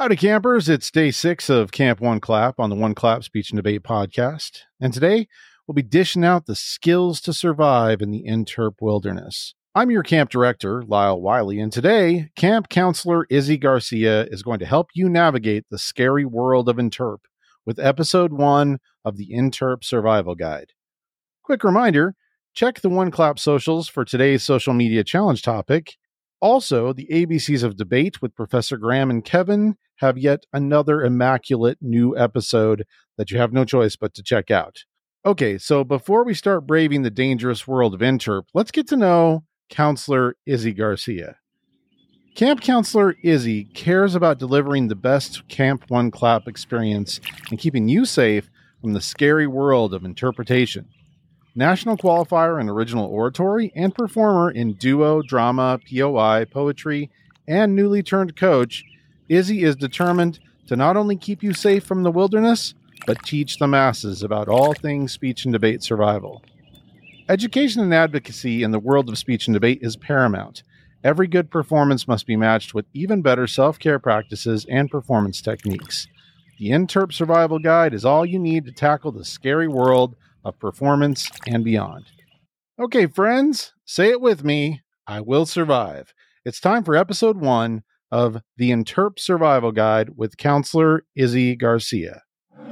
Howdy, campers. It's day 6 of Camp One Clap on the One Clap Speech and Debate podcast. And today, we'll be dishing out the skills to survive in the interp wilderness. I'm your camp director, Lyle Wiley, and today, camp counselor Izzy Garcia is going to help you navigate the scary world of interp with episode 1 of the Interp Survival Guide. Quick reminder, check the One Clap socials for today's social media challenge topic. Also, the ABCs of Debate with Professor Graham and Kevin have yet another immaculate new episode that you have no choice but to check out. Okay, so before we start braving the dangerous world of interp, let's get to know Counselor Izzy Garcia. Camp Counselor Izzy cares about delivering the best Camp One Clap experience and keeping you safe from the scary world of interpretation. National qualifier in original oratory and performer in duo, drama, POI, poetry, and newly turned coach, Izzy is determined to not only keep you safe from the wilderness, but teach the masses about all things speech and debate survival. Education and advocacy in the world of speech and debate is paramount. Every good performance must be matched with even better self-care practices and performance techniques. The Interp Survival Guide is all you need to tackle the scary world of performance and beyond. Okay, friends, say it with me. I will survive. It's time for episode 1 of the Interp Survival Guide with Counselor Izzy Garcia.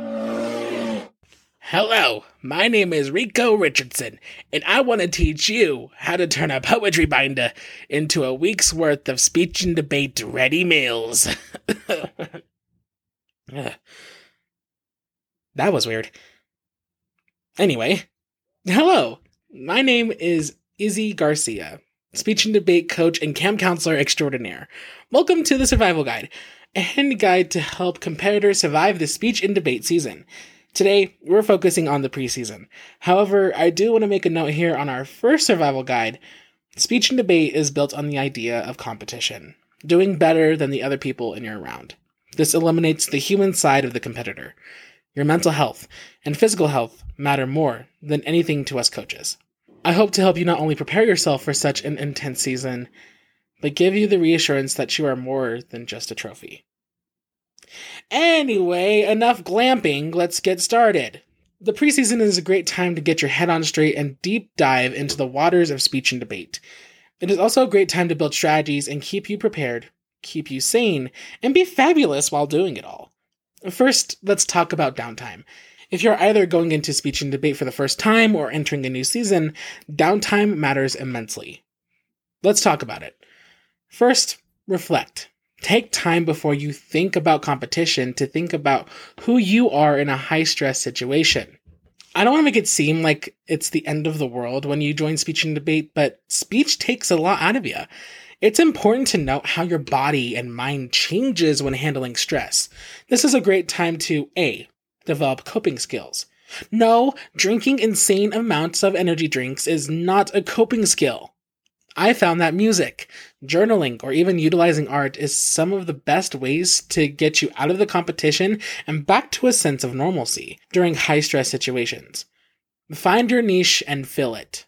Hello, my name is Rico Richardson, and I want to teach you how to turn a poetry binder into a week's worth of speech and debate ready meals. That was weird. Anyway, hello, my name is Izzy Garcia, speech and debate coach and camp counselor extraordinaire. Welcome to the Survival Guide, a handy guide to help competitors survive the speech and debate season. Today, we're focusing on the preseason. However, I do want to make a note here on our first survival guide. Speech and debate is built on the idea of competition, doing better than the other people in your round. This eliminates the human side of the competitor. Your mental health and physical health matter more than anything to us coaches. I hope to help you not only prepare yourself for such an intense season, but give you the reassurance that you are more than just a trophy. Anyway, enough glamping, let's get started. The preseason is a great time to get your head on straight and deep dive into the waters of speech and debate. It is also a great time to build strategies and keep you prepared, keep you sane, and be fabulous while doing it all. First, let's talk about downtime. If you're either going into speech and debate for the first time or entering a new season, downtime matters immensely. Let's talk about it. First, reflect. Take time before you think about competition to think about who you are in a high-stress situation. I don't want to make it seem like it's the end of the world when you join speech and debate, but speech takes a lot out of you. It's important to note how your body and mind changes when handling stress. This is a great time to A, develop coping skills. No, drinking insane amounts of energy drinks is not a coping skill. I found that music, journaling, or even utilizing art is some of the best ways to get you out of the competition and back to a sense of normalcy during high-stress situations. Find your niche and fill it.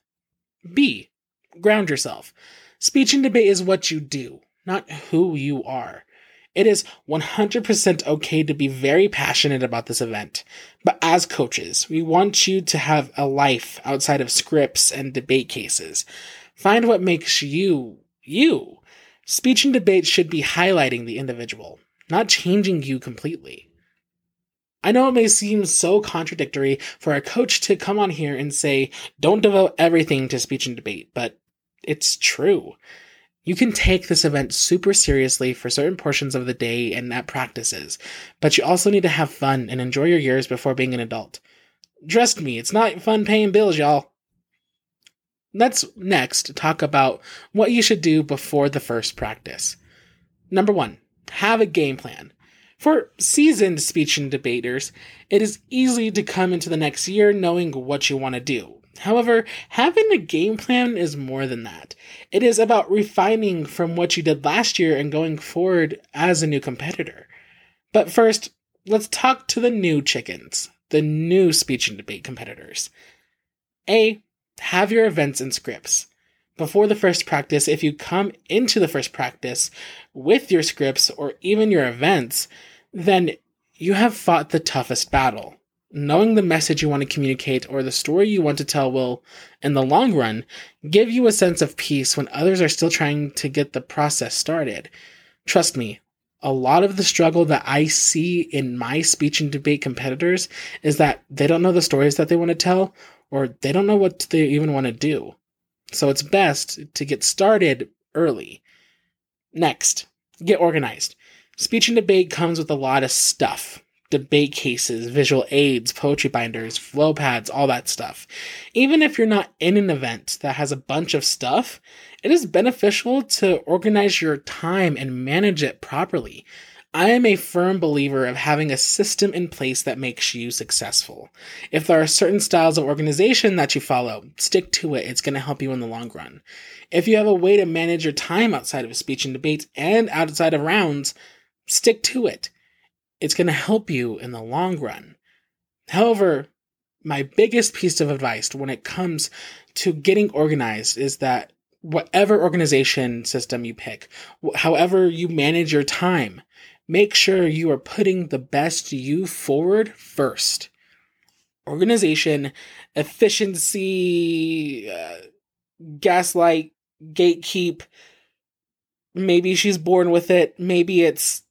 B, ground yourself. Speech and debate is what you do, not who you are. It is 100% okay to be very passionate about this event, but as coaches, we want you to have a life outside of scripts and debate cases. Find what makes you, you. Speech and debate should be highlighting the individual, not changing you completely. I know it may seem so contradictory for a coach to come on here and say, don't devote everything to speech and debate, but it's true. You can take this event super seriously for certain portions of the day and at practices, but you also need to have fun and enjoy your years before being an adult. Trust me, it's not fun paying bills, y'all. Let's next talk about what you should do before the first practice. Number 1, have a game plan. For seasoned speech and debaters, it is easy to come into the next year knowing what you want to do. However, having a game plan is more than that. It is about refining from what you did last year and going forward as a new competitor. But first, let's talk to the new chickens, the new speech and debate competitors. A, have your events and scripts. before the first practice, if you come into the first practice with your scripts or even your events, then you have fought the toughest battle. Knowing the message you want to communicate or the story you want to tell will, in the long run, give you a sense of peace when others are still trying to get the process started. Trust me, a lot of the struggle that I see in my speech and debate competitors is that they don't know the stories that they want to tell, or they don't know what they even want to do. So it's best to get started early. Next, get organized. Speech and debate comes with a lot of stuff. Debate cases, visual aids, poetry binders, flow pads, all that stuff. Even if you're not in an event that has a bunch of stuff, it is beneficial to organize your time and manage it properly. I am a firm believer of having a system in place that makes you successful. If there are certain styles of organization that you follow, stick to it. It's going to help you in the long run. If you have a way to manage your time outside of speech and debates and outside of rounds, stick to it. It's going to help you in the long run. However, my biggest piece of advice when it comes to getting organized is that whatever organization system you pick, however you manage your time, make sure you are putting the best you forward first. Organization, efficiency, gaslight, gatekeep, maybe she's born with it, maybe it's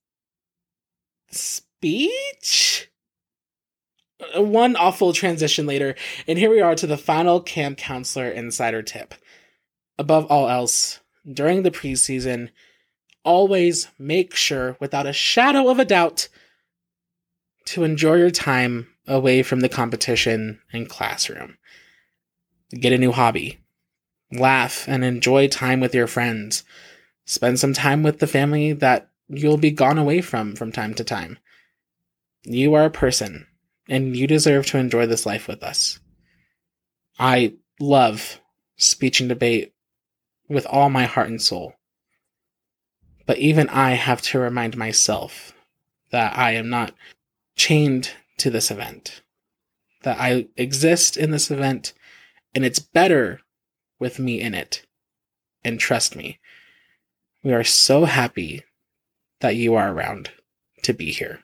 speech? One awful transition later, and here we are to the final camp counselor insider tip. Above all else, during the preseason, always make sure, without a shadow of a doubt, to enjoy your time away from the competition and classroom. Get a new hobby. Laugh and enjoy time with your friends. Spend some time with the family that you'll be gone away from time to time. You are a person, and you deserve to enjoy this life with us. I love speech and debate with all my heart and soul. But even I have to remind myself that I am not chained to this event, that I exist in this event, and it's better with me in it. And trust me, we are so happy that you are around to be here.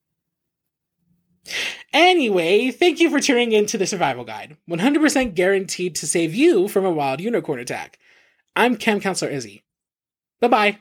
Anyway, thank you for tuning into the Survival Guide, 100% guaranteed to save you from a wild unicorn attack. I'm Camp Counselor Izzy. Bye-bye.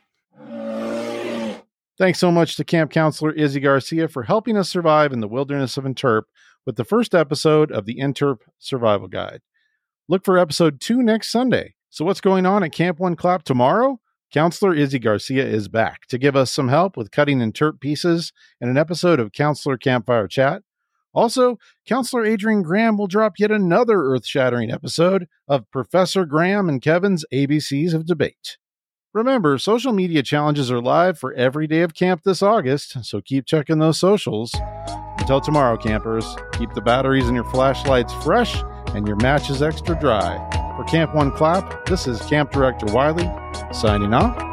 Thanks so much to Camp Counselor Izzy Garcia for helping us survive in the wilderness of Interp with the first episode of the Interp Survival Guide. Look for episode 2 next Sunday. So what's going on at Camp One Clap tomorrow? Counselor Izzy Garcia is back to give us some help with cutting Interp pieces in an episode of Counselor Campfire Chat. Also, Counselor Adrian Graham will drop yet another earth-shattering episode of Professor Graham and Kevin's ABCs of Debate. Remember, social media challenges are live for every day of camp this August, so keep checking those socials. Until tomorrow, campers, keep the batteries in your flashlights fresh and your matches extra dry. For Camp One Clap, this is Camp Director Wiley, signing off.